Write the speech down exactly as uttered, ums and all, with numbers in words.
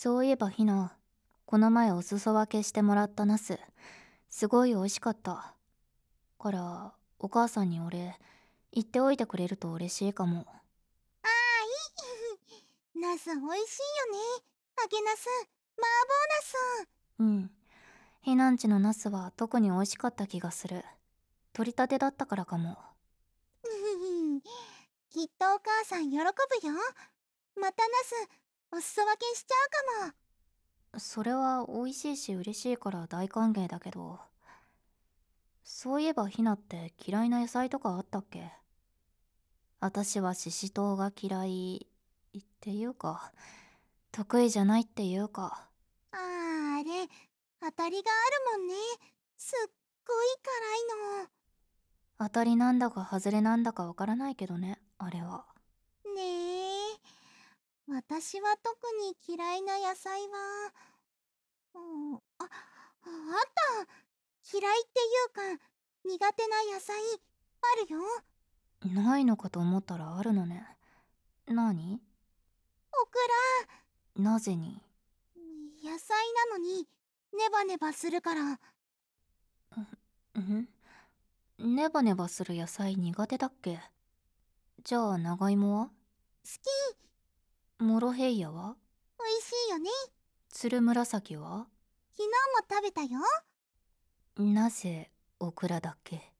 そういえばひな、この前お裾分けしてもらったナス、すごい美味しかった。から、お母さんにお礼、言っておいてくれると嬉しいかも。 ああ、いい。ナス美味しいよね。揚げナス、麻婆ナス。 うん。ひなんちのナスは特に美味しかった気がする。取り立てだったからかも。 きっとお母さん喜ぶよ。またナス、お裾分けしちゃうかも。 それは美味しいし嬉しいから大歓迎だけど。そういえばひなって嫌いな野菜とかあったっけ？私はししとうが嫌いっていうか、得意じゃないっていうか。 あーあれ、当たりがあるもんね。すっごい辛いの。 当たりなんだか外れなんだかわからないけどね、あれは。 ねえ。私は特に嫌いな野菜は、うん、あ、あった。嫌いっていうか、苦手な野菜、あるよ。 ないのかと思ったらあるのね。なに？ オクなぜに？ ラ、野菜なのに、ネバネバするから。好んネバネバする野菜苦手だっけ？じゃあ長芋は？ き、 モロヘイヤは？ 美味しいよね。 ツルムラサキは？ 昨日も食べたよ。 なぜオクラだっけ？